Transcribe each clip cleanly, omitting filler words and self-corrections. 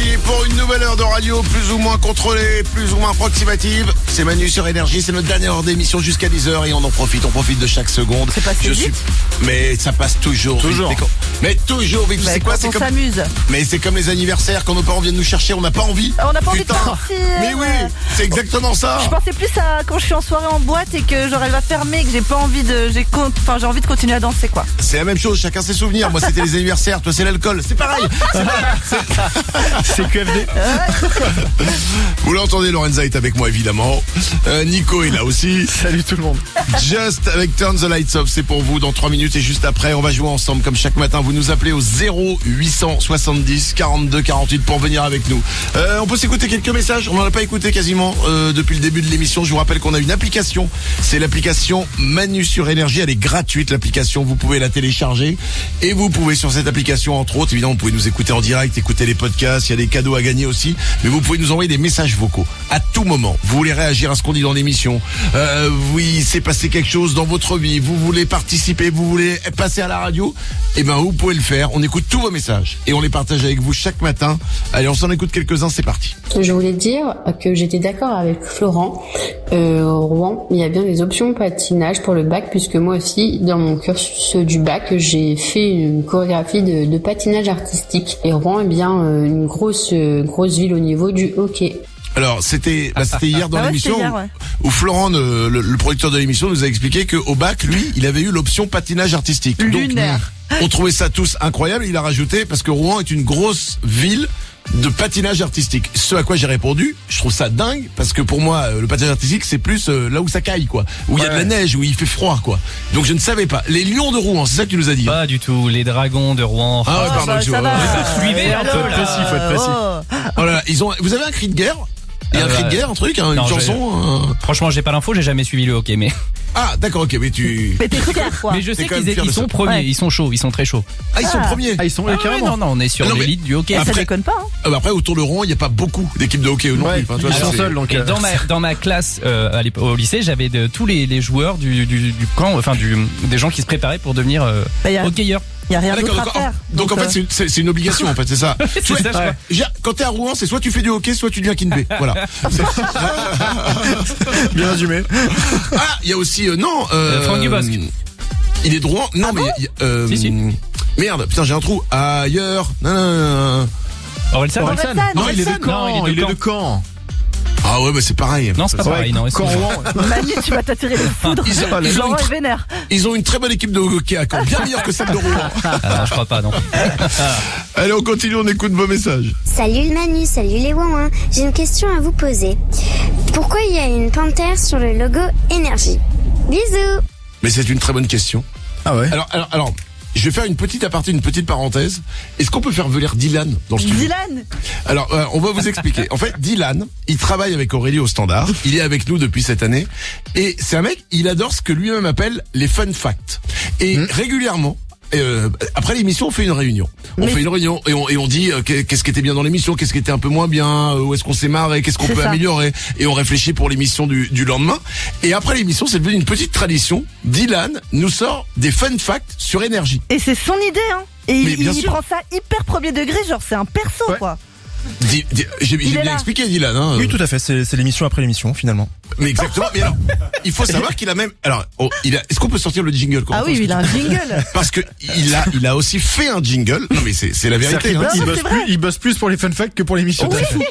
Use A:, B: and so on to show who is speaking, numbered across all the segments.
A: pour une nouvelle heure de radio plus ou moins contrôlée, plus ou moins approximative. C'est Manu sur Énergie, c'est notre dernière heure d'émission jusqu'à 10h et on profite de chaque seconde.
B: C'est passé vite.
A: Mais ça passe toujours vite. Mais toujours vite. C'est quoi?
B: On s'amuse.
A: Mais c'est comme les anniversaires, quand nos parents viennent nous chercher, on n'a pas envie.
B: On n'a pas envie de
A: Putain.
B: partir.
A: Mais oui, c'est exactement ça.
B: Je pensais plus à quand je suis en soirée en boîte et que genre elle va fermer, que j'ai envie de continuer à danser quoi.
A: C'est la même chose, chacun ses souvenirs. Moi c'était les anniversaires, toi c'est l'alcool. C'est pareil.
C: C'est QFD.
A: Vous l'entendez, Lorenza est avec moi évidemment. Nico est là aussi.
C: Salut tout le monde.
A: Just avec Turn the Lights Off, c'est pour vous dans 3 minutes et juste après on va jouer ensemble comme chaque matin. Vous nous appelez au 0870 42 48 pour venir avec nous. On peut s'écouter quelques messages, on n'en a pas écouté quasiment depuis le début de l'émission. Je vous rappelle qu'on a une application, c'est l'application Manu sur Énergie, elle est gratuite l'application, vous pouvez la télécharger et vous pouvez sur cette application entre autres, évidemment vous pouvez nous écouter en direct, écouter les podcasts, il y a des cadeaux à gagner aussi, mais vous pouvez nous envoyer des messages vocaux à tout moment. Vous voulez réagir à ce qu'on dit dans l'émission, oui, c'est passé quelque chose dans votre vie, vous voulez participer, vous voulez passer à la radio, eh ben vous pouvez le faire, on écoute tous vos messages et on les partage avec vous chaque matin. Allez, on s'en écoute quelques-uns, c'est parti.
D: Je voulais dire que j'étais d'accord avec Florent. Rouen, il y a bien des options patinage pour le bac, puisque moi aussi, dans mon cursus du bac, j'ai fait une chorégraphie de patinage artistique. Et Rouen est bien une grosse ville au niveau du hockey.
A: Alors c'était hier dans l'émission
B: hier, ouais.
A: où Florent, le producteur de l'émission, nous a expliqué qu'au bac, lui, il avait eu l'option patinage artistique.
B: Lunaire.
A: Donc, on trouvait ça tous incroyable. Il a rajouté parce que Rouen est une grosse ville de patinage artistique. Ce à quoi j'ai répondu, je trouve ça dingue parce que pour moi le patinage artistique c'est plus là où ça caille quoi, où il y a de la neige, où il fait froid quoi. Donc je ne savais pas. Les lions de Rouen, c'est ça que tu nous as dit.
E: Pas du tout, les dragons de Rouen.
A: Ah ouais, pardon,
B: ça va.
E: Suivez un peu là.
C: Faut être précis.
A: Oh là là, vous avez un cri de guerre? Il y a un cri de guerre, un truc, une
E: non,
A: chanson.
E: Franchement, j'ai pas l'info, j'ai jamais suivi le hockey, mais.
A: Ah d'accord, ok, mais
B: Mais t'es fier quoi.
E: Mais je sais
A: quand même
E: qu'ils
A: fier de
E: sont
A: ça.
E: premiers,
B: Ouais.
E: ils sont chauds, ils sont très chauds.
A: Ah ils sont premiers.
C: Ah, ils sont
E: Ah ouais,
C: carrément.
E: non, on est sur
A: Non, mais-
E: l'élite du hockey.
B: Ça
A: Après-
B: déconne pas. Hein.
A: Après autour de Rouen, il n'y a pas beaucoup d'équipes de hockey non
C: Ouais,
A: plus. Enfin, tu vois,
C: ils sont
A: c'est-
C: seuls donc.
E: Et dans ma classe au lycée, j'avais tous les joueurs du camp, enfin des gens qui se préparaient pour devenir
B: Bah, y a
E: hockeyeurs.
B: rien
A: Ah,
B: d'autre à
A: d'accord.
B: faire.
A: Donc en fait c'est une obligation en fait, c'est ça.
E: C'est ça, je crois.
A: Quand t'es à Rouen, c'est soit tu fais du hockey, soit tu deviens kinbé. Voilà.
C: Bien résumé.
A: Ah, il y a aussi
E: Franck Dubosc.
A: Il est de Rouen. Non mais
E: Si.
A: merde, putain, j'ai un trou. Ailleurs. Non.
E: Orelsan.
B: Orelsan.
A: Non, il est de
E: Caen. Non, il est de Caen.
A: Ah ouais, bah c'est pareil.
E: Non, c'est pas pareil, non.
C: Quand
E: excuse-moi.
C: Rouen.
B: Manu, tu vas t'attirer les foudres.
A: ils ont
B: Laurent
A: une
B: est vénère.
A: Ils ont une très bonne équipe de hockey à Caen, bien meilleure que celle de Rouen.
E: Ah, non, je crois pas, non.
A: Allez, on continue, on écoute vos messages.
F: Salut le Manu, salut les Wouin. J'ai une question à vous poser. Pourquoi il y a une panthère sur le logo Énergie? Bisous.
A: Mais c'est une très bonne question.
C: Ah ouais.
A: Alors, je vais faire une petite aparté, une petite parenthèse. Est-ce qu'on peut faire venir Dylan dans le studio?
B: Dylan.
A: Alors, on va vous expliquer. En fait, Dylan, il travaille avec Aurélie au Standard. Il est avec nous depuis cette année. Et c'est un mec, il adore ce que lui-même appelle les fun facts. Et régulièrement, après l'émission, on fait une réunion. On fait une réunion et on dit qu'est-ce qui était bien dans l'émission, qu'est-ce qui était un peu moins bien, où est-ce qu'on s'est marré, qu'est-ce qu'on
B: C'est
A: peut
B: ça.
A: améliorer. Et on réfléchit pour l'émission du lendemain. Et après l'émission, c'est devenu une petite tradition. Dylan nous sort des fun facts sur Énergie.
B: Et c'est son idée, hein. Et
A: Mais
B: il
A: bien sûr.
B: prend ça hyper premier degré, genre c'est un perso,
C: Ouais.
B: quoi.
A: J'ai
B: est
A: bien
B: là.
A: expliqué, Dylan. Hein.
C: Oui, tout à fait. C'est l'émission après l'émission finalement.
A: Mais exactement. Mais alors, il faut savoir qu'il a même. Alors, est-ce qu'on peut sortir le jingle quand
B: Ah
A: on
B: oui,
A: pense
B: il a un jingle.
A: Parce que il a aussi fait un jingle. Non mais c'est la vérité. Hein.
B: Non, mais c'est vrai.
C: Il bosse plus pour les fun facts que pour l'émission.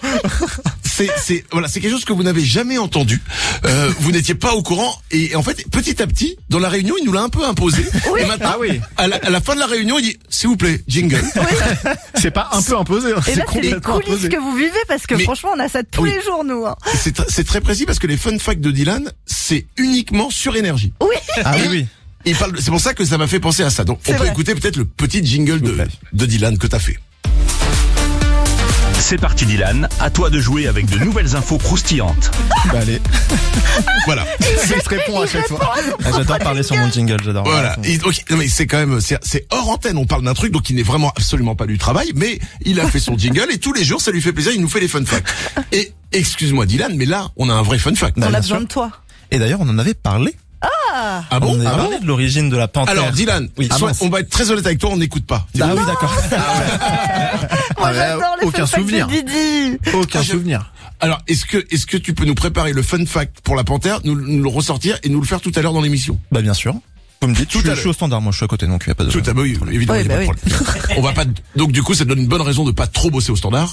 A: C'est quelque chose que vous n'avez jamais entendu. Vous n'étiez pas au courant et en fait petit à petit dans la réunion il nous l'a un peu imposé.
B: Oui.
A: Et maintenant
C: Ah oui.
A: à la fin de la réunion il dit s'il vous plaît jingle.
C: C'est pas un peu imposé. hein,
B: Et
C: c'est
B: là, c'est les
C: complètement
B: coulisses
C: imposé.
B: que vous vivez parce que
A: Mais-
B: franchement, on a ça tous
A: Oui.
B: les jours, nous. Hein.
A: C'est très précis parce que les fun facts de Dylan c'est uniquement sur Énergie.
B: Oui.
C: Ah oui.
A: C'est pour ça que ça m'a fait penser à ça. Donc on
B: C'est
A: peut
B: vrai.
A: écouter peut-être le petit jingle de Dylan que t'as fait.
G: C'est parti Dylan, à toi de jouer avec de nouvelles infos croustillantes.
C: Bah allez.
A: Voilà.
C: Il se répond à chaque fois. Ah, j'adore parler sur mon jingle, j'adore.
A: Voilà. Et donc, non mais c'est quand même, c'est hors antenne. On parle d'un truc donc il n'est vraiment absolument pas du travail, mais il a fait son jingle et tous les jours ça lui fait plaisir. Il nous fait les fun facts. Et excuse-moi Dylan, mais là on a un vrai fun fact.
B: On a
C: bien
B: besoin
C: sûr.
B: de toi.
C: Et d'ailleurs, on en avait parlé.
A: Ah bon?
C: On a parlé de l'origine de la panthère.
A: Alors, Dylan,
C: Oui.
A: on va être très honnête avec toi, on n'écoute pas.
C: Ah oui, d'accord.
B: Moi, j'adore les
H: aucun
B: fun facts
H: souvenir.
B: de Didi.
H: Aucun souvenir.
A: Alors, est-ce que tu peux nous préparer le fun fact pour la panthère, nous le ressortir et nous le faire tout à l'heure dans l'émission?
C: Bah bien sûr. Vous me dites,
A: Tout à
C: je
A: l'heure.
C: suis au standard, moi je suis à côté, donc il n'y a pas de...
A: Tout à oui, évidemment,
B: Oui,
A: il y a
B: bah
A: pas de problème. On va pas, donc du coup, ça donne une bonne raison de pas trop bosser au standard.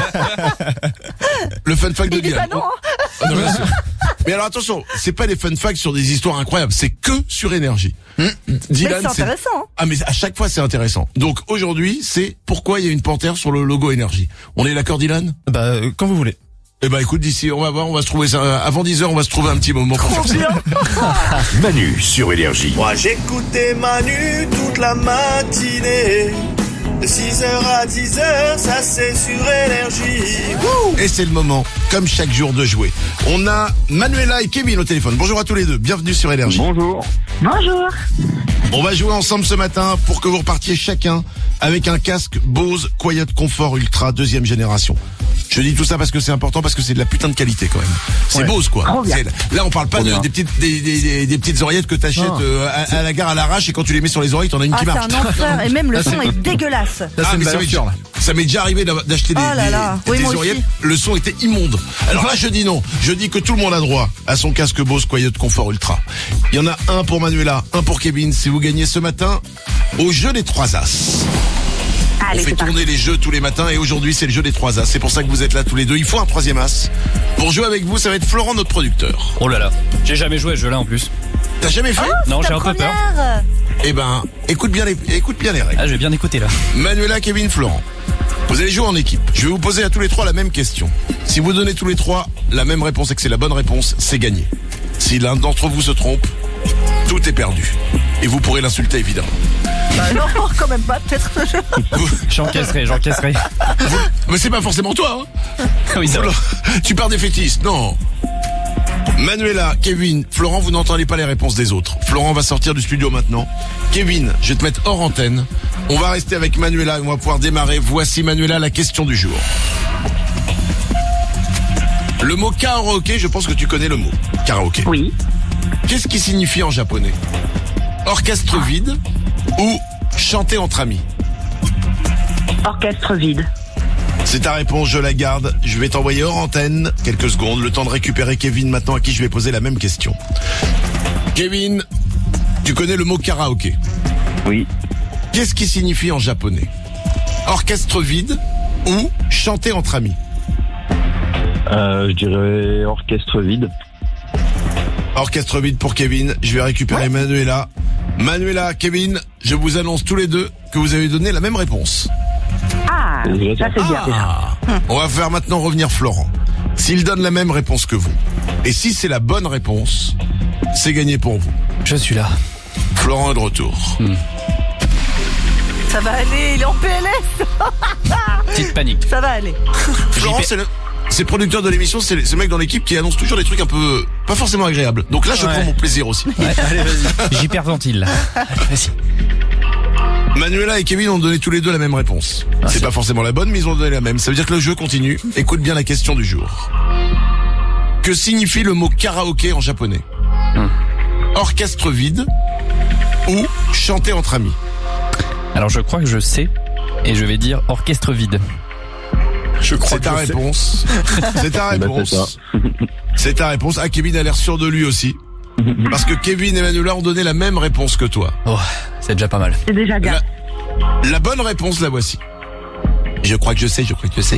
A: Le fun fact de
B: Il dit
A: Dylan.
B: pas non, hein.
A: Ah non, bien sûr. Mais alors attention, c'est pas des fun facts sur des histoires incroyables, c'est que sur énergie.
B: Mais
A: Dylan,
B: c'est intéressant. Hein.
A: Ah mais à chaque fois c'est intéressant. Donc aujourd'hui, c'est pourquoi il y a une panthère sur le logo énergie. On est d'accord, Dylan?
C: Bah quand vous voulez.
A: Eh ben écoute, d'ici on va voir, on va se trouver ça avant 10h, on va se trouver un petit moment pour faire ça.
G: Manu sur Énergie.
I: Moi j'écoutais Manu toute la matinée. De 6h à 10h, ça c'est sur Énergie.
A: Et c'est le moment, comme chaque jour, de jouer. On a Manuela et Kevin au téléphone. Bonjour à tous les deux, bienvenue sur Énergie.
J: Bonjour.
A: On va jouer ensemble ce matin pour que vous repartiez chacun avec un casque Bose Quiet Comfort Ultra 2e génération. Je dis tout ça parce que c'est important, parce que c'est de la putain de qualité quand même. C'est Bose quoi. Là on parle pas des petites oreillettes que t'achètes à la gare à l'arrache et quand tu les mets sur les oreilles t'en as une qui
B: Ah,
A: marche.
B: c'est un enfer. Et même le son est dégueulasse.
H: Là, c'est une
A: mais
H: valeur sûre, là.
A: ça m'est déjà arrivé d'acheter
B: Oh là là. Oui,
A: des
B: moi
A: oreillettes.
B: aussi.
A: Le son était immonde. Alors là, je dis non. Je dis que tout le monde a droit à son casque Bose Quiet Comfort Ultra. Il y en a un pour Manuela, un pour Kevin. Si vous gagnez ce matin au jeu des 3 As. On fait tourner les jeux tous les matins et aujourd'hui c'est le jeu des 3 As. C'est pour ça que vous êtes là tous les deux. Il faut un 3e As. Pour jouer avec vous, ça va être Florent, notre producteur.
E: Oh là là, j'ai jamais joué à ce jeu-là en plus.
A: T'as jamais fait?
E: Non,
B: Ta
E: j'ai un peu peur.
B: première.
A: Eh ben, écoute bien les règles.
E: Ah, je vais bien écouter là.
A: Manuela, Kevin, Florent. Vous allez jouer en équipe. Je vais vous poser à tous les 3 la même question. Si vous donnez tous les 3 la même réponse et que c'est la bonne réponse, c'est gagné. Si l'un d'entre vous se trompe, tout est perdu. Et vous pourrez l'insulter évidemment.
B: Bah non, quand même pas, peut-être.
E: J'encaisserai.
A: Mais c'est pas forcément toi, hein.
E: Oui, c'est vrai.
A: Tu pars défaitiste, non. Manuela, Kevin, Florent, vous n'entendez pas les réponses des autres. Florent va sortir du studio maintenant. Kevin, je vais te mettre hors antenne. On va rester avec Manuela et on va pouvoir démarrer. Voici Manuela, la question du jour. Le mot karaoké, je pense que tu connais le mot. Karaoké.
J: Oui.
A: Qu'est-ce qui signifie en japonais? Orchestre vide ou chanter entre amis?
J: Orchestre vide.
A: C'est ta réponse, je la garde. Je vais t'envoyer hors antenne quelques secondes, le temps de récupérer Kevin maintenant à qui je vais poser la même question. Kevin, tu connais le mot karaoké?
J: Oui.
A: Qu'est-ce qui signifie en japonais? Orchestre vide ou chanter entre amis?
J: Je dirais orchestre vide.
A: Orchestre vide pour Kevin. Je vais récupérer Manuela. Manuela, Kevin, je vous annonce tous les deux que vous avez donné la même réponse.
J: Ah, ça c'est bien déjà.
A: On va faire maintenant revenir Florent. S'il donne la même réponse que vous, et si c'est la bonne réponse, c'est gagné pour vous.
E: Je suis là.
A: Florent est de retour.
B: Ça va aller, il est en PLS.
E: Petite panique.
B: Ça va aller.
A: Florent, c'est le producteur de l'émission, c'est ce mec dans l'équipe qui annonce toujours des trucs un peu pas forcément agréables. Donc là, je prends mon plaisir aussi.
E: Ouais, allez, vas-y. J'hyperventile. Allez, vas-y.
A: Manuela et Kevin ont donné tous les deux la même réponse. C'est pas forcément la bonne, mais ils ont donné la même. Ça veut dire que le jeu continue. Écoute bien la question du jour. Que signifie le mot karaoké en japonais? Orchestre vide ou chanter entre amis?
E: Alors je crois que je sais et je vais dire orchestre vide.
A: Je crois c'est ta réponse. C'est ta réponse. C'est ta réponse. Ah, Kevin a l'air sûr de lui aussi. Parce que Kevin et Manuela ont donné la même réponse que toi.
E: Oh, c'est déjà pas mal.
J: C'est déjà bien.
A: La bonne réponse, la voici. Je crois que je sais.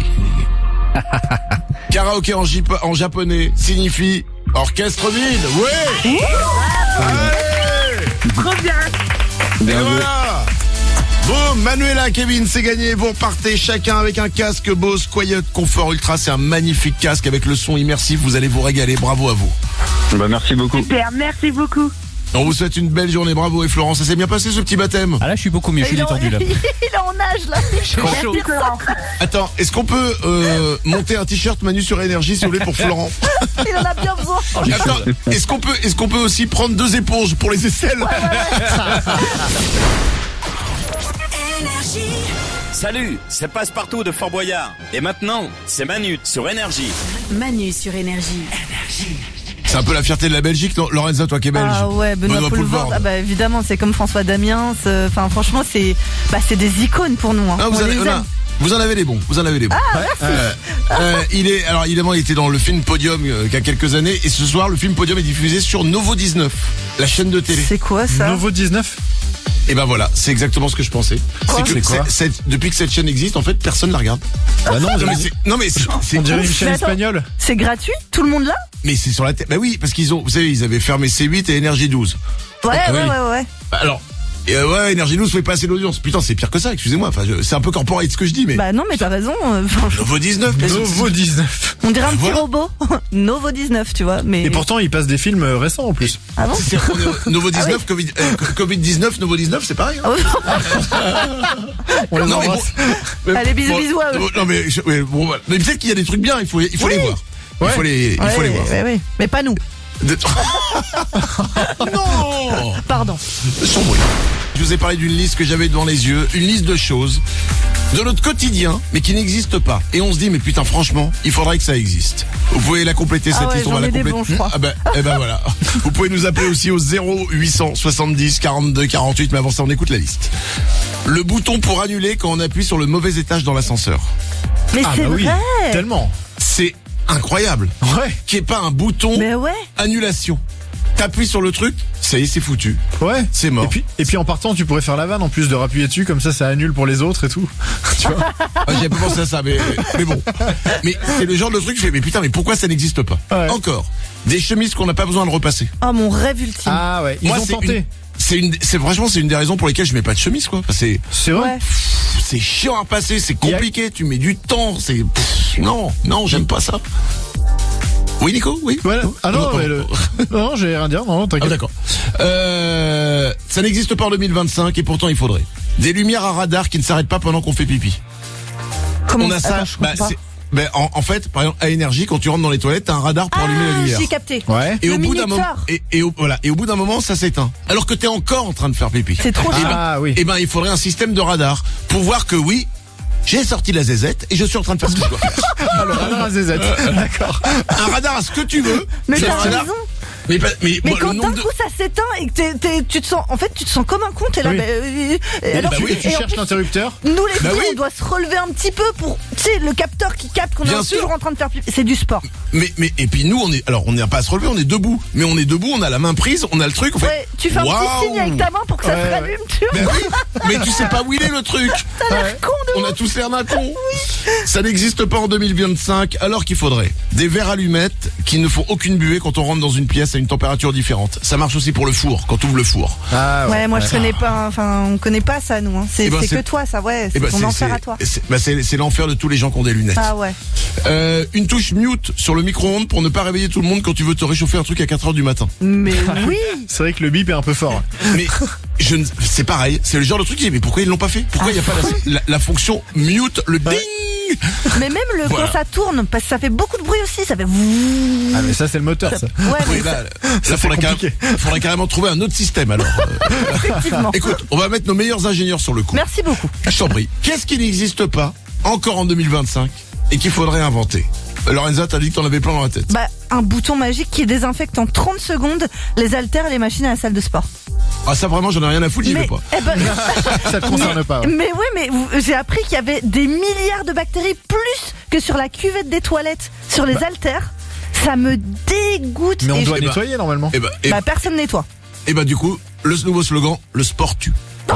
A: Karaoké en japonais signifie orchestre vide. Ouais. Allez.
J: Trop bien.
A: Et voilà. Bon, Manuela, Kevin, c'est gagné. Vous repartez chacun avec un casque Bose Quiet Comfort Ultra. C'est un magnifique casque avec le son immersif. Vous allez vous régaler. Bravo à vous.
J: Bah merci beaucoup. Super, merci beaucoup.
A: On vous souhaite une belle journée. Bravo. Et Florence, ça s'est bien passé ce petit baptême?
E: Ah là, je suis beaucoup mieux. Je suis détendu là.
B: Il est en nage là.
A: Attends, est-ce qu'on peut monter un t-shirt Manu sur Énergie, s'il vous plaît, pour Florent?
B: Il en a bien besoin.
A: Attends, est-ce qu'on peut aussi prendre 2 éponges pour les aisselles?
K: Salut, c'est Passepartout de Fort Boyard. Et maintenant, c'est Manu sur Énergie.
L: Manu sur Énergie.
A: C'est un peu la fierté de la Belgique, non Lorenza, toi qui es belge.
B: Ah ouais, Benoît Poelvoorde. Ah bah évidemment, c'est comme François Damiens. Enfin, franchement, c'est des icônes pour nous. Hein.
A: Ah, vous en avez les bons.
B: Ah, merci.
A: Il était dans le film Podium il y a quelques années, et ce soir, le film Podium est diffusé sur Novo 19, la chaîne de télé.
B: C'est quoi ça?
C: Novo 19?
A: Et ben voilà, c'est exactement ce que je pensais.
C: Quoi?
A: Depuis que cette chaîne existe, en fait, personne la regarde.
C: Bah non,
A: c'est
C: on dirait une chaîne espagnole.
B: C'est gratuit? Tout le monde là?
A: Mais c'est sur la tête. Bah oui, parce vous savez, ils avaient fermé C8 et Énergie 12.
B: Ouais.
A: Alors, Énergie 12 fait pas assez d'audience. Putain, c'est pire que ça, excusez-moi. Enfin, c'est un peu corporate ce que je dis, mais.
B: Bah non, mais t'as raison.
A: Novo 19.
C: Novo 19.
B: On dirait un petit robot. Novo 19, tu vois. Mais.
C: Et pourtant, il passe des films récents en plus.
B: Ah bon?
A: Novo 19, Covid-19, Novo 19, c'est pareil. Hein.
C: On les embrasse.
B: Allez, bisous à eux.
A: Non, mais peut-être qu'il y a des trucs bien, il faut les voir. Il faut les voir.
B: Oui. Mais pas nous.
A: Non.
B: Pardon.
A: Sombre. Je vous ai parlé d'une liste que j'avais devant les yeux, une liste de choses de notre quotidien, mais qui n'existe pas. Et on se dit, mais putain, franchement, il faudrait que ça existe. Vous pouvez la compléter, cette liste, on va la compléter.
B: Bons, je crois.
A: Voilà. Vous pouvez nous appeler aussi au 0870 42 48, mais avant ça, on écoute la liste. Le bouton pour annuler quand on appuie sur le mauvais étage dans l'ascenseur.
B: Mais c'est vrai.
C: Tellement.
A: C'est incroyable.
C: Ouais.
A: Qu'il n'y ait pas un bouton annulation. T'appuies sur le truc, ça y est, c'est foutu.
C: Ouais.
A: C'est mort.
C: Et puis en partant, tu pourrais faire la vanne en plus de rappuyer dessus, comme ça annule pour les autres et tout. Tu vois.
A: J'avais pas pensé à ça, mais bon. Mais c'est le genre de truc, je fais, mais putain, mais pourquoi ça n'existe pas? Ouais. Encore. Des chemises qu'on n'a pas besoin de repasser.
B: Oh, mon rêve ultime.
C: Ah ouais, ils ont tenté.
A: Franchement, c'est une des raisons pour lesquelles je mets pas de chemise, quoi.
C: C'est vrai.
A: C'est chiant à repasser, c'est compliqué, tu mets du temps, non, j'aime pas ça. Oui, Nico, oui.
C: Voilà. Ah non, non, j'ai rien à dire, non, t'inquiète.
A: Ah, d'accord. Ça n'existe pas en 2025 et pourtant il faudrait. Des lumières à radar qui ne s'arrêtent pas pendant qu'on fait pipi.
B: Comment
A: on a ça? En fait, par exemple, à Énergie, quand tu rentres dans les toilettes, t'as un radar pour allumer la lumière.
B: J'ai capté.
C: Ouais.
A: Et au bout d'un moment, et au bout d'un moment, ça s'éteint. Alors que t'es encore en train de faire pipi.
B: C'est trop
C: chiant. Oui.
A: Et il faudrait un système de radar pour voir que oui, j'ai sorti la zézette et je suis en train de faire ce que je dois faire.
C: Alors, radar à zézette. D'accord.
A: Un radar à ce que tu veux.
B: Mais t'as raison.
A: Mais
B: quand d'un coup ça s'éteint et que tu te sens comme un con, t'es là.
C: Oui. Tu cherches l'interrupteur.
B: Nous les filles, on doit se relever un petit peu pour, tu sais, le capteur qui capte qu'on est toujours en train de faire pipi. C'est du sport.
A: Et puis nous on n'est pas à se relever, on est debout. Mais on est debout, on a la main prise, on a le truc.
B: Tu fais un petit signe avec ta main pour que ça se rallume, tu vois.
A: Mais tu sais pas où il est le truc.
B: T'as l'air con de
A: On a tous l'air d'un con. Oui. Ça n'existe pas en 2025, alors qu'il faudrait des verres allumettes qui ne font aucune buée quand on rentre dans une pièce à une température différente. Ça marche aussi pour le four, quand tu ouvres le four.
B: Moi je connais pas, on connaît pas ça nous. Hein. C'est que toi ça, c'est ton enfer à toi.
A: C'est l'enfer de tous les gens qui ont des lunettes.
B: Ah ouais.
A: Une touche mute sur le micro-ondes pour ne pas réveiller tout le monde quand tu veux te réchauffer un truc à 4h du matin.
B: Mais oui.
C: C'est vrai que le bip est un peu fort.
A: Mais c'est pareil, c'est le genre de truc qui dit mais pourquoi ils l'ont pas fait? Pourquoi il n'y a pas la fonction mute, le ding?
B: Mais même quand ça tourne, parce que ça fait beaucoup de bruit aussi, ça fait.
C: Ah mais ça c'est le moteur ça.
A: Ouais, là faudrait carrément trouver un autre système alors.
B: Effectivement.
A: Écoute, on va mettre nos meilleurs ingénieurs sur le coup.
B: Merci beaucoup.
A: Je t'en prie. Qu'est-ce qui n'existe pas encore en 2025 et qu'il faudrait inventer? Lorenza, t'as dit que t'en avais plein dans la tête.
B: Un bouton magique qui désinfecte en 30 secondes les haltères et les machines à la salle de sport.
A: Ah ça vraiment j'en ai rien à foutre, j'y vais pas.
C: Ça te concerne pas.
B: Mais j'ai appris qu'il y avait des milliards de bactéries plus que sur la cuvette des toilettes, sur les haltères. Ça me dégoûte.
C: Mais on doit nettoyer normalement.
B: Personne nettoie.
A: Et du coup, le nouveau slogan, le sport tue.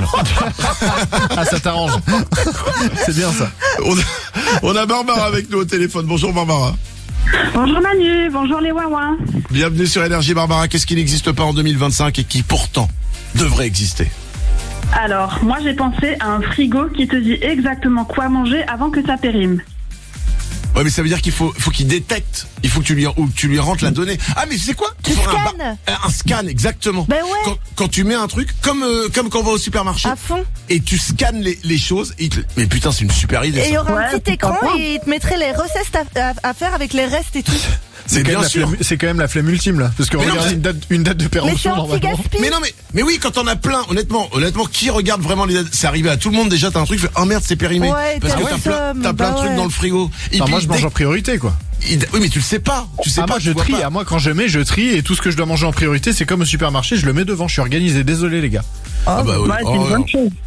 C: Ah ça t'arrange. C'est bien ça.
A: On a Barbara avec nous au téléphone. Bonjour Barbara.
J: Bonjour Manu, bonjour les Wawa.
A: Bienvenue sur Énergie Barbara. Qu'est-ce qui n'existe pas en 2025 et qui pourtant devrait exister?
J: Alors, moi j'ai pensé à un frigo qui te dit exactement quoi manger avant que ça périme.
A: Ouais mais ça veut dire qu'il faut qu'il détecte. Il faut que tu lui rentres la donnée. Ah mais tu sais quoi?
B: Tu scannes.
A: Un scan exactement.
B: Ouais.
A: Quand tu mets un truc comme quand on va au supermarché.
B: À fond.
A: Et tu scannes les choses. Mais putain c'est une super idée.
B: Et il y aura un petit écran et il te mettrait les recettes à faire avec les restes et tout.
A: C'est bien sûr.
C: C'est quand même la flemme ultime là, parce que regarde une date de péremption normalement.
A: Mais oui, quand on a plein, honnêtement, qui regarde vraiment les dates? C'est arrivé à tout le monde déjà. T'as un truc, fait, oh merde, c'est périmé.
B: Ouais,
A: parce que t'as plein de trucs dans le frigo. Et
C: moi je mange en priorité quoi.
A: Oui, mais tu le sais pas. Tu sais pas.
C: Moi je trie. Moi quand je trie et tout ce que je dois manger en priorité, c'est comme au supermarché, je le mets devant. Je suis organisé. Désolé les gars.
A: Ah bah oui.
J: C'est une bonne chose.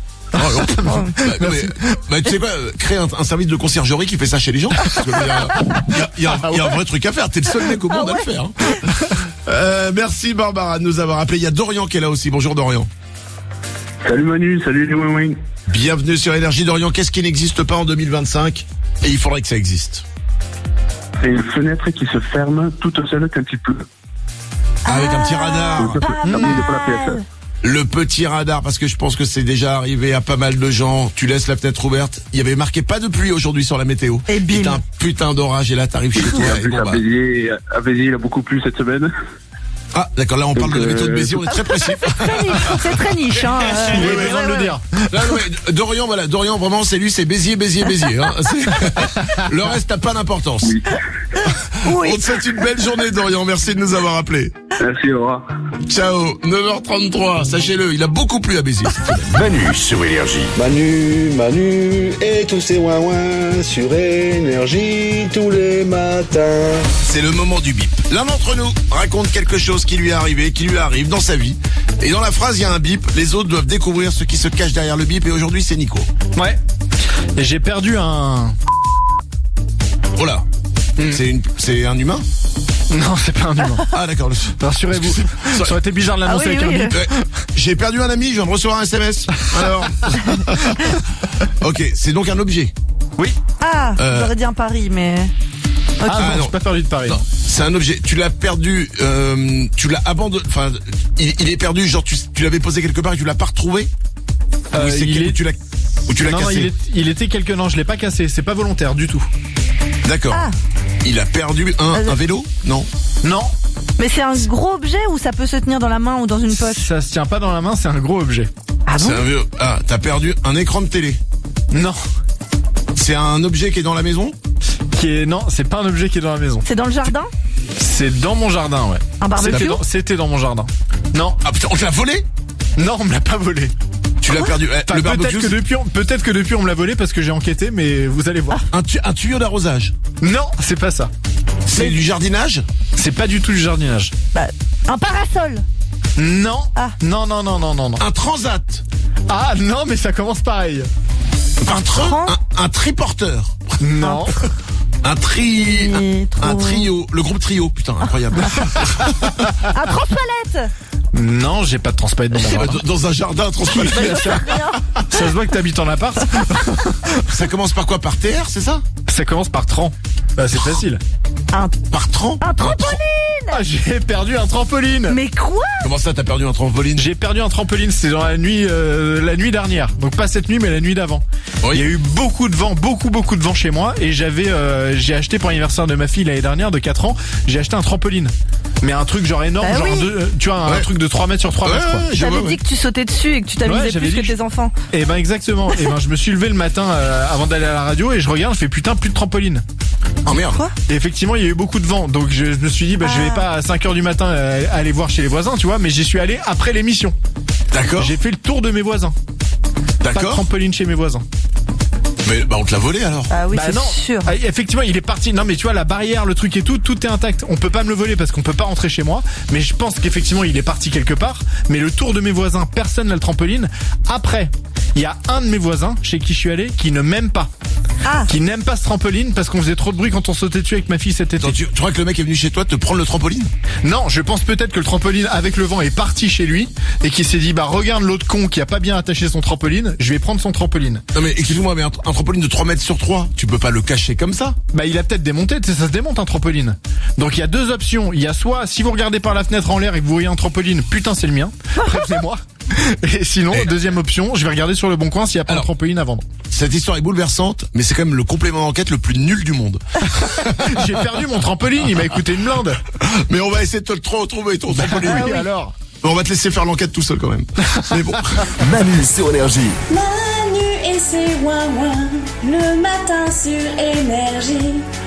A: Tu sais quoi, créer un service de conciergerie qui fait ça chez les gens. Il y a un vrai truc à faire. T'es le seul mec au monde à le faire. Merci Barbara de nous avoir appelé. Il y a Dorian qui est là aussi. Bonjour Dorian.
H: Salut Manu, salut les Wing.
A: Bienvenue sur Énergie. Dorian. Qu'est-ce qui n'existe pas en 2025 et il faudrait que ça existe?
H: C'est une fenêtre qui se ferme toute seule quand il pleut.
A: Avec un petit radar. Le petit radar, parce que je pense que c'est déjà arrivé à pas mal de gens. Tu laisses la fenêtre ouverte. Il y avait marqué pas de pluie aujourd'hui sur la météo.
B: Et bim.
A: Putain d'orage et là t'arrives chez toi.
H: Et à Béziers, il a beaucoup plu cette semaine.
A: Ah d'accord, là on parle de la météo de Béziers, on est très précis.
B: C'est très niche, hein.
C: Il est besoin de le dire.
A: Là, Dorian, voilà, Dorian vraiment c'est lui, c'est Béziers. Hein. Le reste n'a pas d'importance. Oui. On te souhaite une belle journée Dorian, merci de nous avoir appelés.
H: Merci, au revoir.
A: Ciao, 9h33, sachez-le, il a beaucoup plu à Béziers.
G: Manu sur Énergie.
I: Manu et tous ces ouin-ouin sur Énergie tous les matins.
A: C'est le moment du bip. L'un d'entre nous raconte quelque chose qui lui est arrivé, qui lui arrive dans sa vie. Et dans la phrase, il y a un bip. Les autres doivent découvrir ce qui se cache derrière le bip. Et aujourd'hui, c'est Nico.
C: Ouais. Et j'ai perdu un...
A: Oh là. C'est un humain?
C: Non, c'est pas un humain.
A: Ah d'accord.
C: Rassurez-vous. Ça aurait été bizarre de l'annoncer avec un bip.
A: J'ai perdu un ami, je viens de recevoir un SMS. Alors. Ok, c'est donc un objet.
C: Oui.
B: Ah, j'aurais dit un pari, mais... Okay.
C: Ah non, j'ai pas perdu de pari.
A: Non, c'est un objet. Tu l'as perdu, tu l'as abandonné. Enfin, il est perdu. Genre, tu l'avais posé quelque part et tu l'as pas retrouvé. Tu l'as cassé.
C: Il était quelque. Non, je l'ai pas cassé. C'est pas volontaire du tout.
A: D'accord. Ah. Il a perdu un vélo? Non.
C: Non.
B: Mais c'est un gros objet ou ça peut se tenir dans la main ou dans une poche?
C: Ça se tient pas dans la main, c'est un gros objet.
B: Ah bon?
A: T'as perdu un écran de télé?
C: Non.
A: C'est un objet qui est dans la maison?
C: Non, c'est pas un objet qui est dans la maison.
B: C'est dans le jardin?
C: C'est dans mon jardin, ouais.
B: Un barbecue?
C: C'était dans mon jardin. Non.
A: Ah putain, on te l'a volé?
C: Non, on me l'a pas volé.
A: Tu l'as perdu. Le barbecue,
C: peut-être que depuis on me l'a volé parce que j'ai enquêté, mais vous allez voir.
A: Un tuyau d'arrosage?
C: Non, c'est pas ça.
A: C'est du jardinage?
C: C'est pas du tout du jardinage.
B: Un parasol?
C: Non. Ah. Non.
A: Un transat?
C: Ah non, mais ça commence pareil.
A: Un triporteur?
C: Non.
A: Un trio, le groupe Trio, putain, incroyable.
B: Un transpalette?
C: Non, j'ai pas de transpalette dans mon jardin.
A: Dans un jardin, transpalette.
C: Ça se voit que t'habites en appart.
A: Ça commence par quoi? Par TR, c'est ça?
C: Ça commence par tran. C'est facile.
A: Par tran?
B: Un trampoline!
C: J'ai perdu un trampoline.
B: Mais quoi?
A: Comment ça, t'as perdu un trampoline?
C: J'ai perdu un trampoline, c'était dans la nuit dernière. Donc pas cette nuit, mais la nuit d'avant. Oui. Il y a eu beaucoup de vent, beaucoup de vent chez moi. Et j'ai acheté pour l'anniversaire de ma fille l'année dernière de 4 ans, j'ai acheté un trampoline. Mais un truc genre énorme, tu vois, un truc de 3 mètres sur 3 mètres, quoi.
B: J'avais dit que tu sautais dessus et que tu t'amusais plus que tes enfants.
C: Et ben exactement. Et ben je me suis levé le matin avant d'aller à la radio et je regarde, je fais putain, plus de trampoline.
A: Oh merde.
B: Quoi?
C: Et effectivement, il y a eu beaucoup de vent. Donc je me suis dit, je vais pas à 5h du matin aller voir chez les voisins, tu vois, mais j'y suis allé après l'émission.
A: D'accord.
C: J'ai fait le tour de mes voisins. D'accord. Pas de trampoline chez mes voisins.
A: Mais on te l'a volé alors?
B: Ah oui, c'est sûr.
C: Ah, effectivement, il est parti. Non mais tu vois, la barrière, le truc et tout est intact. On peut pas me le voler parce qu'on peut pas rentrer chez moi. Mais je pense qu'effectivement, il est parti quelque part. Mais le tour de mes voisins, personne n'a le trampoline. Après, il y a un de mes voisins chez qui je suis allé qui ne m'aime pas. Qui n'aime pas ce trampoline parce qu'on faisait trop de bruit quand on sautait dessus avec ma fille cet été.
A: Attends, tu crois que le mec est venu chez toi te prendre le trampoline?
C: Non, je pense peut-être que le trampoline avec le vent est parti chez lui et qu'il s'est dit regarde l'autre con qui a pas bien attaché son trampoline, je vais prendre son trampoline.
A: Non mais excuse-moi, mais un trampoline de 3 mètres sur 3, tu peux pas le cacher comme ça?
C: Il a peut-être démonté, ça se démonte un trampoline. Donc il y a deux options, il y a soit si vous regardez par la fenêtre en l'air et que vous voyez un trampoline, putain c'est le mien, prévenez-moi. Et sinon, deuxième option, je vais regarder sur le bon coin s'il y a pas un trampoline à vendre.
A: Cette histoire est bouleversante, mais c'est quand même le complément d'enquête le plus nul du monde.
C: J'ai perdu mon trampoline, il m'a coûté une blinde.
A: Mais on va essayer de te le retrouver ton trampoline.
C: Oui, alors.
A: On va te laisser faire l'enquête tout seul quand même. Mais bon.
G: Manu sur Énergie.
L: Manu et ses ouin-ouin, le matin sur Énergie.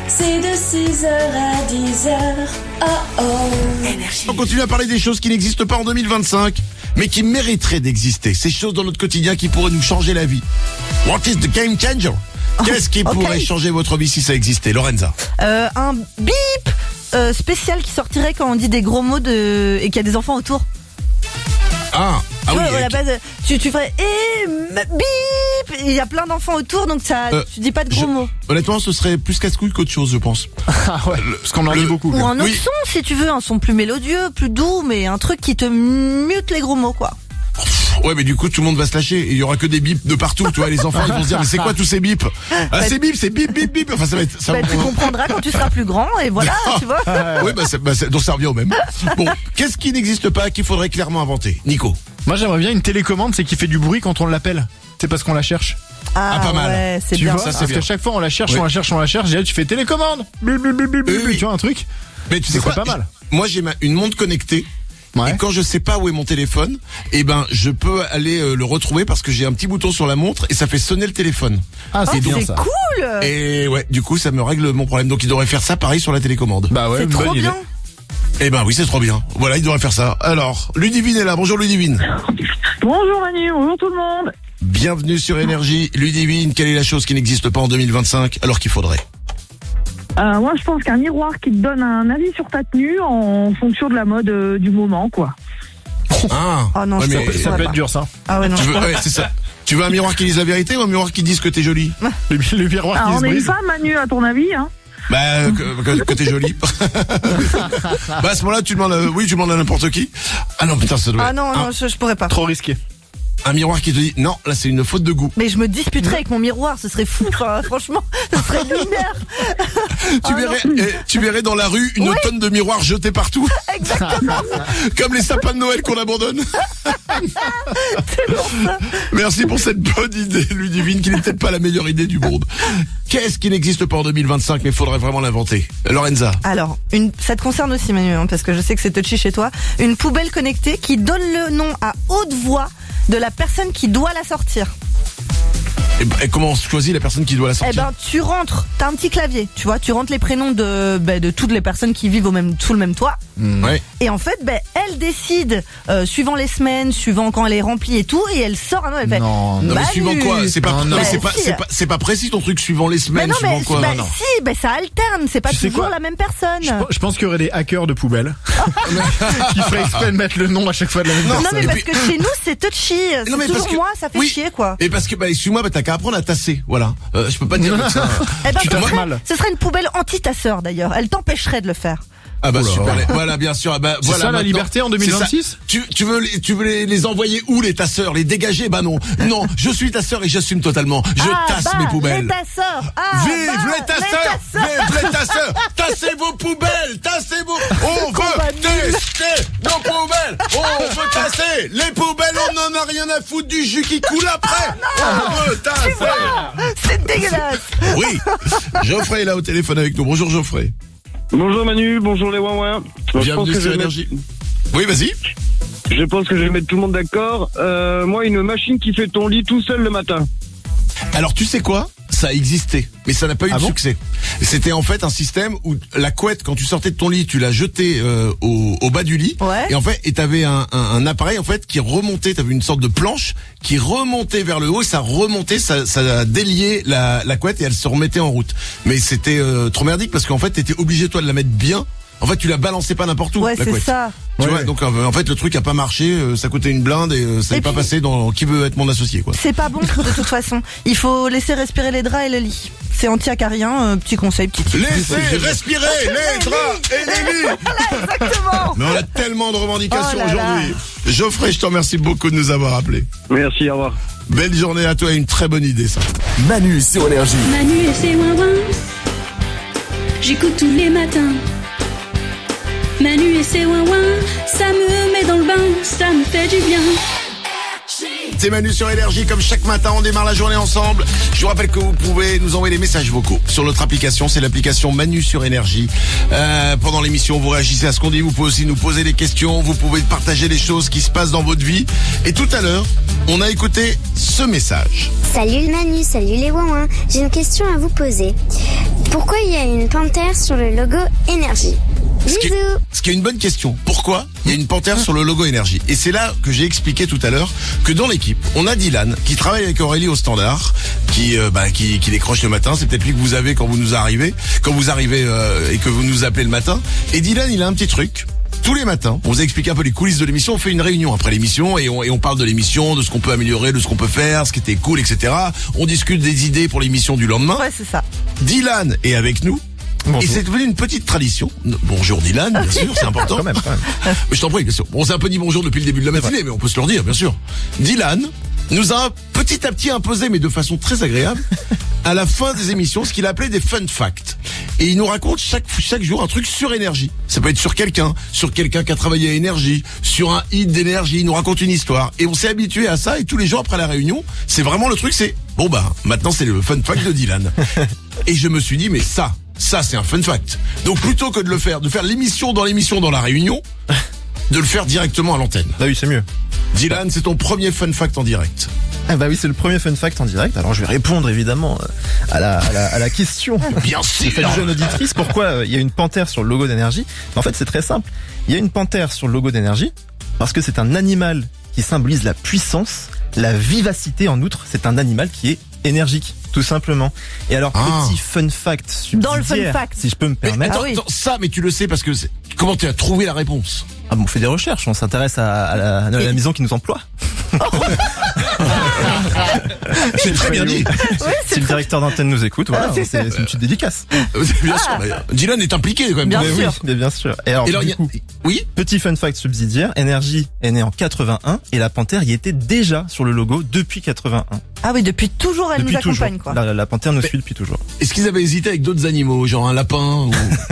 L: c'est de 6h à 10h. Oh oh. Énergie.
A: On continue à parler des choses qui n'existent pas en 2025, mais qui mériteraient d'exister. Ces choses dans notre quotidien qui pourraient nous changer la vie. What is the game changer? Qu'est-ce qui pourrait changer votre vie si ça existait, Lorenza?
B: Un bip spécial qui sortirait quand on dit des gros mots et qu'il y a des enfants autour.
A: Ah oui.
B: À la base, tu ferais bip. Il y a plein d'enfants autour, donc ça, tu dis pas de gros mots.
A: Honnêtement, ce serait plus casse-couille qu'autre chose, je pense.
C: Ah ouais, parce qu'on en dit beaucoup.
B: Ou un autre son, si tu veux, un son plus mélodieux, plus doux, mais un truc qui te mute les gros mots, quoi.
A: Ouais, mais du coup, tout le monde va se lâcher. Et il y aura que des bips de partout. Tu vois, les enfants, ils vont se dire, mais c'est quoi tous ces bips? Ah, c'est bip, bip, bip. Enfin, ça va être.
B: Tu comprendras quand tu seras plus grand, et voilà, tu vois.
A: Oui, donc ça revient au même. Bon, qu'est-ce qui n'existe pas, qu'il faudrait clairement inventer? Nico.
C: Moi, j'aimerais bien une télécommande, c'est qui fait du bruit quand on l'appelle. C'est parce qu'on la cherche.
B: Ah,
A: pas mal.
B: Ouais, c'est
C: tu
B: bien.
C: vois, parce qu'à chaque fois, on la cherche, on la cherche. Déjà, tu fais télécommande. Bip, bip, bip, bip, bip, tu vois, un truc.
A: Mais tu sais quoi?
C: Pas mal.
A: Moi, j'ai une montre connectée. Ouais. Et quand je sais pas où est mon téléphone, je peux aller le retrouver parce que j'ai un petit bouton sur la montre et ça fait sonner le téléphone.
B: Ah, c'est bien ça. Cool.
A: Et ouais, du coup, ça me règle mon problème. Donc, il devrait faire ça pareil sur la télécommande.
C: Bah ouais,
B: c'est trop bien.
A: Oui, c'est trop bien. Voilà, il devrait faire ça. Alors, Ludivine est là. Bonjour Ludivine.
J: Bonjour Manu, bonjour tout le monde.
A: Bienvenue sur Énergie. Ludivine, quelle est la chose qui n'existe pas en 2025 alors qu'il faudrait?
J: Moi, je pense qu'un miroir qui te donne un avis sur ta tenue en fonction de la mode du moment, quoi.
A: Ah
B: non,
C: ça peut être dur, ça.
B: Ah ouais, non.
A: C'est ça. Tu veux un miroir qui dise la vérité ou un miroir qui dise que t'es jolie?
C: Le miroir qui se brise.
J: On est une femme, Manu, à ton avis, hein?
A: Que t'es jolie. À ce moment-là, tu demandes à n'importe qui. Ah non, putain, ça doit.
B: Ah non, je pourrais pas.
C: Trop risqué.
A: Un miroir qui te dit non, là c'est une faute de goût.
B: Mais je me disputerais avec mon miroir, ce serait fou. Enfin, franchement, ce serait lunaire.
A: Tu verrais dans la rue une tonne de miroirs jetés partout.
B: Exactement.
A: Comme les sapins de Noël qu'on abandonne.
B: C'est bon ça.
A: Merci pour cette bonne idée, Ludivine, qui n'est peut-être pas la meilleure idée du monde. Qu'est-ce qui n'existe pas en 2025 mais il faudrait vraiment l'inventer? Lorenza.
B: Alors, ça te concerne aussi, Manu, parce que je sais que c'est touchy chez toi. Une poubelle connectée qui donne le nom à haute voix de la personne qui doit la sortir.
A: Et comment on choisit la personne qui doit la sortir?
B: Tu rentres, t'as un petit clavier, tu vois, tu rentres les prénoms de toutes les personnes qui vivent sous le même toit.
A: Ouais.
B: Et en fait, elle décide, suivant les semaines, suivant quand elle est remplie et tout, et elle sort un nom, elle fait.
A: Non, mais suivant quoi? C'est pas précis ton truc, suivant les semaines, suivant quoi?
B: Si, ça alterne, c'est pas toujours la même personne.
C: Je pense qu'il y aurait des hackers de poubelles qui feraient exprès de mettre le nom à chaque fois de la même personne.
B: Non, mais parce que chez nous, c'est touchy. C'est toujours moi, ça fait chier, quoi.
A: Et parce que, excuse-moi, t'as qu'à apprendre à tasser, voilà. Je peux pas dire que ça.
B: Ce serait une poubelle anti-tasseur, d'ailleurs. Elle t'empêcherait de le faire.
A: Ah super, voilà, bien sûr.
C: C'est
A: voilà,
C: ça la liberté en 2026?
A: Tu veux les envoyer où, les tasseurs? Les dégager? Non, je suis tasseur et j'assume totalement. Je tasse mes poubelles.
B: Les tasseurs.
A: Vive les tasseurs! Vive les tasseurs! Tassez vos poubelles! On veut tester nos poubelles! On veut tasser les poubelles! On n'en a rien à foutre du jus qui coule après! On veut tasser!
B: C'est dégueulasse!
A: Oui! Geoffrey est là au téléphone avec nous. Bonjour Geoffrey.
H: Bonjour Manu, bonjour les ouin-ouin.
A: Bienvenue sur Énergie. Oui, vas-y.
H: Je pense que je vais mettre tout le monde d'accord. Moi, une machine qui fait ton lit tout seul le matin.
A: Alors, tu sais quoi? Ça a existé, mais ça n'a pas eu de succès. C'était en fait un système où la couette, quand tu sortais de ton lit, tu la jetais au bas du lit.
B: Ouais.
A: Et en fait, t'avais un appareil en fait qui remontait. T'avais une sorte de planche qui remontait vers le haut. Et ça remontait, ça déliait la couette et elle se remettait en route. Mais c'était trop merdique parce qu'en fait, t'étais obligé toi de la mettre bien. En fait, tu la balançais pas n'importe où.
B: Ouais,
A: la
B: c'est
A: couette.
B: ça.
A: Tu vois, donc en fait, le truc a pas marché. Ça coûtait une blinde et ça n'est pas passé dans qui veut être mon associé, quoi.
B: C'est pas bon de toute façon. Il faut laisser respirer les draps et le lit. C'est anti-acarien, petit conseil, petit tip.
A: Laissez respirer les draps et les lits.
B: Voilà, exactement.
A: Mais on a tellement de revendications aujourd'hui. Geoffrey, je te remercie beaucoup de nous avoir appelés.
H: Merci, au revoir.
A: Belle journée à toi et une très bonne idée, ça.
M: Manu sur Énergie.
L: Manu et ses ouin-ouin, j'écoute tous les matins. Manu et ses ouin-ouin, ça me met dans le bain, ça me fait du bien.
A: C'est Manu sur Énergie, comme chaque matin, on démarre la journée ensemble. Je vous rappelle que vous pouvez nous envoyer des messages vocaux sur notre application, c'est l'application Manu sur Énergie. Pendant l'émission, vous réagissez à ce qu'on dit, vous pouvez aussi nous poser des questions, vous pouvez partager les choses qui se passent dans votre vie. Et tout à l'heure, on a écouté ce message.
F: Salut le Manu, salut les ouin-ouin. J'ai une question à vous poser. Pourquoi il y a une panthère sur le logo Énergie?
A: Ce qui
F: Bisous.
A: est une bonne question. Pourquoi il y a une panthère sur le logo Énergie? Et c'est là que j'ai expliqué tout à l'heure que dans l'équipe, on a Dylan qui travaille avec Aurélie au standard, qui décroche le matin. C'est peut-être lui que vous avez quand vous arrivez et que vous nous appelez le matin. Et Dylan, il a un petit truc. Tous les matins, on vous a expliqué un peu les coulisses de l'émission, on fait une réunion après l'émission et on parle de l'émission, de ce qu'on peut améliorer, de ce qu'on peut faire, ce qui était cool, etc. On discute des idées pour l'émission du lendemain.
B: Ouais, c'est ça.
A: Dylan est avec nous.
C: Bonjour.
A: Et c'est devenu une petite tradition. Bonjour Dylan, bien sûr, c'est important.
C: Quand même.
A: Mais je t'en prie, bien sûr. On s'est un peu dit bonjour depuis le début de la matinée, mais on peut se le redire, bien sûr. Dylan nous a petit à petit imposé, mais de façon très agréable, à la fin des émissions, ce qu'il appelait des fun facts. Et il nous raconte chaque jour un truc sur énergie. Ça peut être sur quelqu'un qui a travaillé à énergie, sur un hit d'énergie. Il nous raconte une histoire. Et on s'est habitué à ça. Et tous les jours après la réunion, c'est vraiment le truc, c'est bon maintenant c'est le fun fact de Dylan. Et je me suis dit, mais ça c'est un fun fact. Donc plutôt que de faire l'émission dans la réunion, de le faire directement à l'antenne.
M: Bah oui, c'est mieux.
A: Dylan, c'est ton premier fun fact en direct.
M: Ah bah oui, c'est le premier fun fact en direct. Alors je vais répondre évidemment à la question.
A: Bien sûr.
M: De cette jeune auditrice, pourquoi il y a une panthère sur le logo d'Énergie? En fait, c'est très simple. Il y a une panthère sur le logo d'Énergie parce que c'est un animal qui symbolise la puissance, la vivacité. En outre, c'est un animal qui est énergique, tout simplement. Et alors, petit fun fact subsidiaire,
B: dans le fun fact,
M: si je peux me permettre.
A: Attends, ça, mais tu le sais parce que comment tu as trouvé la réponse?
M: Ah bon, on fait des recherches, on s'intéresse à la maison qui nous emploie.
A: C'est très bien dit.
M: Si le directeur d'antenne nous écoute, voilà, c'est une petite dédicace.
A: Bien sûr. Dylan est impliqué quand même.
M: Bien sûr. Et alors, du coup,
A: oui.
M: Petit fun fact subsidiaire, Énergie est né en 81 et la panthère y était déjà sur le logo depuis 81.
B: Ah oui, depuis toujours elle nous accompagne quoi.
M: La panthère nous suit depuis toujours.
A: Est-ce qu'ils avaient hésité avec d'autres animaux, genre un lapin ou...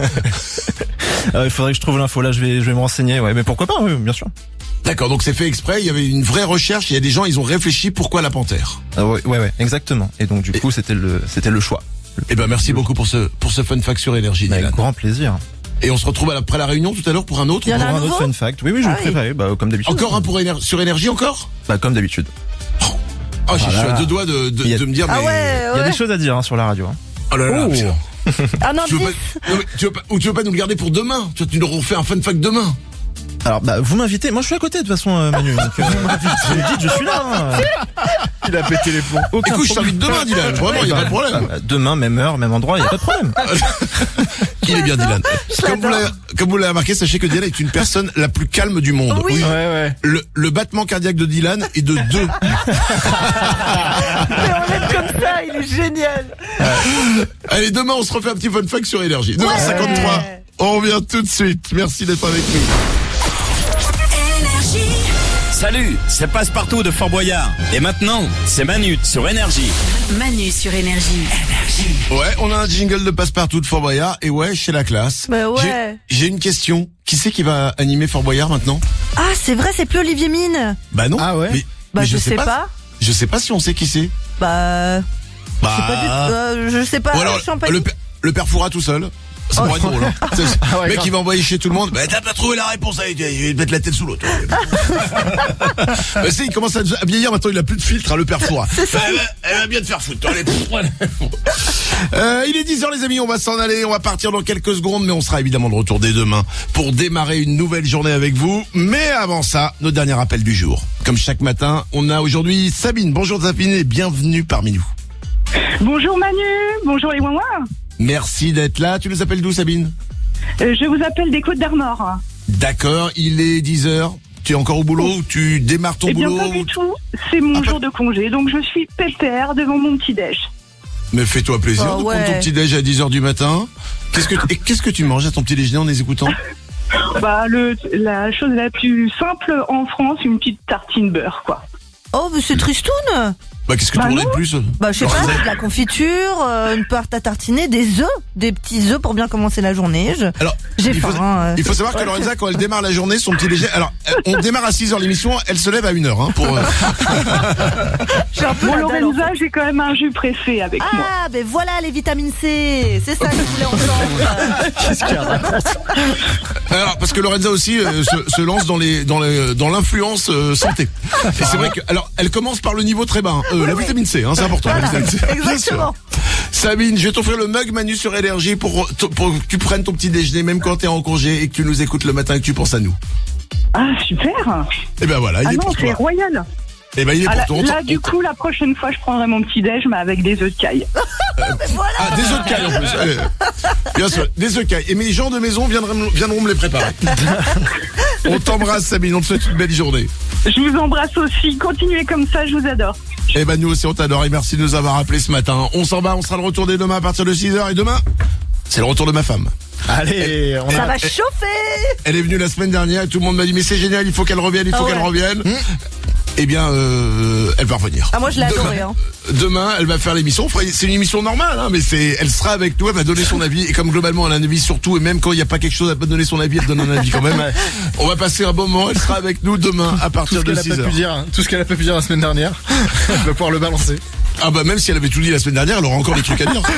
M: Il faudrait que je trouve l'info là, je vais me renseigner, ouais, mais pourquoi pas, oui, bien sûr.
A: D'accord, donc c'est fait exprès, il y avait une vraie recherche, il y a des gens, ils ont réfléchi pourquoi la panthère.
M: Ouais, exactement. Et donc du coup, c'était le choix.
A: Eh ben merci beaucoup pour ce fun fact sur Énergie, Dylan.
M: Avec grand plaisir.
A: Et on se retrouve après la réunion tout à l'heure pour un autre.
B: Il y en a un
M: autre fun fact. Oui, je vais le préparer, comme d'habitude.
A: Encore un sur Énergie encore?
M: Comme d'habitude.
A: Oh, je suis à deux doigts de me dire, mais...
M: Il y a des choses à dire sur la radio.
A: Oh là là, putain.
B: Tu
A: veux pas nous le garder pour demain? Tu nous refais un fun fact demain.
M: Alors, vous m'invitez. Moi, je suis à côté, de toute façon, Manu. Donc, vous me dites, je suis là.
A: Il a pété les plombs. Écoute, je t'invite demain, Dylan. Vraiment, y a pas de problème.
M: Demain, même heure, même endroit, y a pas de problème.
A: Il est bien, Dylan. Comme vous l'avez remarqué, sachez que Dylan est une personne la plus calme du monde.
B: Oui.
C: Ouais.
A: Le battement cardiaque de Dylan est de 2.
B: Mais on l'aime comme ça, il est génial.
A: Allez, demain, on se refait un petit fun fact sur Énergie. 9h53. On revient tout de suite. Merci d'être avec nous.
K: Salut, c'est Passepartout de Fort Boyard. Et maintenant, c'est Manu sur Énergie.
L: Manu sur Énergie.
A: Ouais, on a un jingle de Passepartout de Fort Boyard. Et ouais, chez la classe.
B: Bah ouais.
A: J'ai une question. Qui c'est qui va animer Fort Boyard maintenant?
B: Ah, c'est vrai, c'est plus Olivier Mine.
A: Bah non.
C: Ah ouais.
A: Mais
B: je sais pas.
A: Je sais pas si on sait qui c'est.
B: Je sais pas.
A: Ou alors, le père Foura tout seul. Ça pourrait être drôle, hein. Le mec, il va envoyer chez tout le monde. Bah, t'as pas trouvé la réponse, allez, je vais te mettre la tête sous l'eau, toi. Bah, il commence à vieillir, maintenant, il a plus de filtre, hein, le père Foura. Elle va bien te faire foutre, toi, allez. Il est 10h, les amis, on va s'en aller, on va partir dans quelques secondes, mais on sera évidemment de retour dès demain pour démarrer une nouvelle journée avec vous. Mais avant ça, nos derniers rappels du jour. Comme chaque matin, on a aujourd'hui Sabine. Bonjour Sabine et bienvenue parmi nous.
J: Bonjour Manu, bonjour les Wouin.
A: Merci d'être là. Tu nous appelles d'où, Sabine?
J: Je vous appelle des Côtes d'Armor.
A: D'accord, il est 10h. Tu es encore au boulot ou tu démarres ton boulot?
J: Pas du tout. C'est mon jour de congé, donc je suis pépère devant mon petit-déj.
A: Mais fais-toi plaisir de prendre ton petit-déj à 10h du matin. Qu'est-ce que tu manges à ton petit déjeuner en les écoutant?
J: La chose la plus simple en France, une petite tartine beurre, quoi.
B: Oh, mais c'est tristoun.
A: Bah, qu'est-ce que tu voudrais de plus?
B: Je sais pas, de la confiture, une pâte à tartiner, des œufs, des petits œufs pour bien commencer la journée. J'ai faim.
A: Il faut savoir que Lorenza, quand elle démarre la journée, son petit déjeuner, alors, on démarre à 6h l'émission, elle se lève à 1h, hein, pour...
J: Lorenza, j'ai quand même un jus pressé avec moi.
B: Ah, ben voilà les vitamines C, c'est ça que je voulais entendre.
A: Qu'est-ce qu'elle raconte? Alors, parce que Lorenza aussi se lance dans l'influence santé. Et c'est vrai que, alors, elle commence par le niveau très bas, la vitamine C, hein, c'est important. La vitamine C.
B: Exactement.
A: Sabine, je vais t'offrir le mug Manu sur Énergie pour que tu prennes ton petit déjeuner même quand t'es en congé et que tu nous écoutes le matin et que tu penses à nous.
J: Ah, super.
A: Et ben voilà, il est pour toi.
J: C'est royal.
A: Et ben il est pour toi.
J: Là, du coup, la prochaine fois, je prendrai mon petit déj, mais avec des œufs de caille.
B: Voilà.
A: Ah, des œufs de caille en plus. Allez. Bien sûr, des œufs de caille. Et mes gens de maison viendront me les préparer. On t'embrasse, Sabine, on te souhaite une belle journée.
J: Je vous embrasse aussi. Continuez comme ça, je vous adore.
A: Eh ben nous aussi on t'adore et merci de nous avoir appelés ce matin. On s'en va, on sera de retour dès demain à partir de 6h et demain, c'est le retour de ma femme.
C: Allez,
B: ça va chauffer.
A: Elle est venue la semaine dernière et tout le monde m'a dit mais c'est génial, il faut qu'elle revienne, qu'elle revienne. Eh bien, elle va revenir.
B: Ah moi je l'ai adoré.
A: Demain, elle va faire l'émission. C'est une émission normale, hein, mais elle sera avec nous, elle va donner son avis. Et comme globalement, elle a un avis sur tout, et même quand il n'y a pas quelque chose à donner son avis, elle donne un avis quand même. On va passer un bon moment. Elle sera avec nous demain à partir de 6h.
C: Tout ce qu'elle a pas pu dire la semaine dernière, elle va pouvoir le balancer.
A: Ah bah même si elle avait tout dit la semaine dernière, elle aura encore des trucs à dire.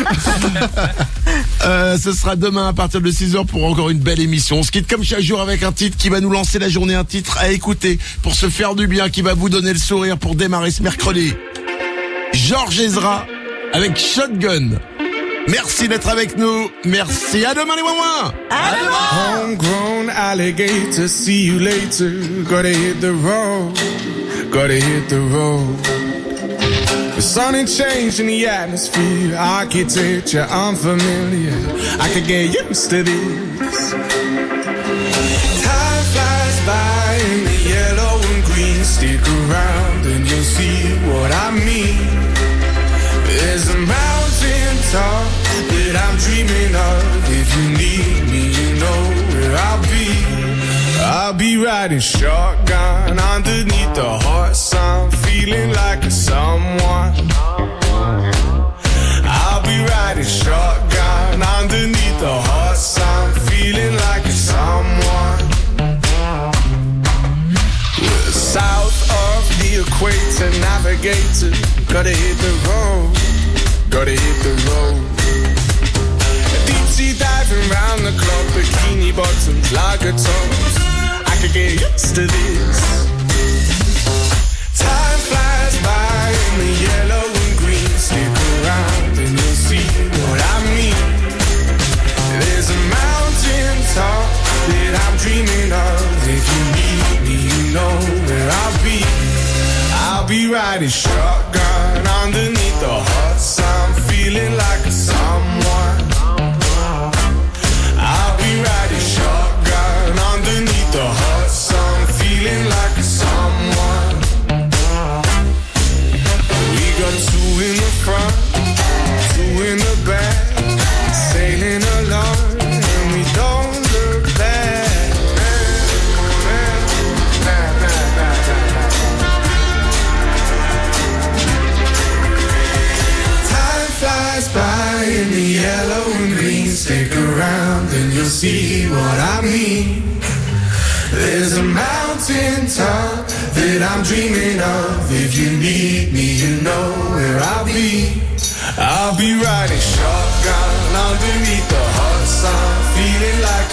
A: Ce sera demain à partir de 6h pour encore une belle émission. On se quitte comme chaque jour avec un titre qui va nous lancer la journée, un titre à écouter pour se faire du bien, qui va vous donner le sourire pour démarrer ce mercredi. Georges Ezra avec Shotgun. Merci d'être avec nous. Merci. À demain les Wouin.
B: À demain.
N: Homegrown alligator, see you later. Gotta hit the road. Gotta hit the road. The sun ain't changing the atmosphere. Architecture unfamiliar. I could get used to this. Time flies by in the yellow and green. Stick around and you'll see what I mean. There's a mountain top that I'm dreaming of. If you need me, you know where I'll be. I'll be riding shotgun underneath the hot sun, feeling like a someone. I'll be riding shotgun underneath the hot sun, feeling like a someone. We're south of the equator, navigator, gotta hit the road, gotta hit the road. Deep sea diving round the clock, bikini bottoms, lager tones. I could get used to this. Time flies by in the yellow and green. Stick around and you'll see what I mean. There's a mountain top that I'm dreaming of. If you need me, you know where I'll be. I'll be riding shotgun underneath the hot sun, feeling like a someone. I'll be riding shotgun underneath the hot sun, feeling like a someone. We got two in the front, two in the back, sailing along, and we don't look back. Time flies by in the yellow and green. Stick around and you'll see what I mean. There's a mountain top that I'm dreaming of. If you need me, you know where I'll be. I'll be riding shotgun underneath the hot sun, feeling like